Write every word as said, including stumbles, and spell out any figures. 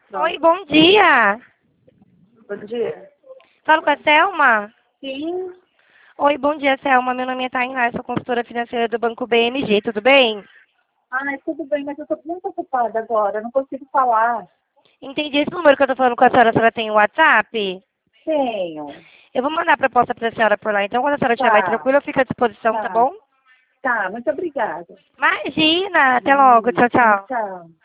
Oi, bom dia. Bom dia. Falo com a Selma? Sim. Oi, bom dia, Selma. Meu nome é Tainá, eu sou consultora financeira do Banco B M G, tudo bem? Ai, tudo bem, mas eu estou muito ocupada agora, não consigo falar. Entendi esse número que eu tô falando com a senhora, a senhora tem o WhatsApp? Tenho. Eu vou mandar a proposta para a senhora por lá, então quando a senhora estiver mais Tá, tranquila, eu fico à disposição, tá tá. bom? Tá, muito obrigada. Imagina, até logo, Hum, tchau, tchau. Tchau.